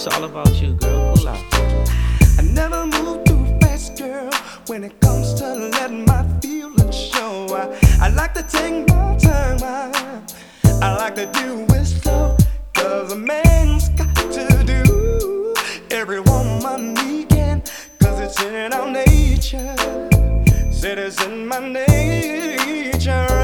It's all about you, girl. Cool out. I never move too fast, girl, when it comes to letting my feelings show. I like to take my time, I like to do it slow, cause a man's got to do every woman he can, cause it's in our nature, said it's in my nature.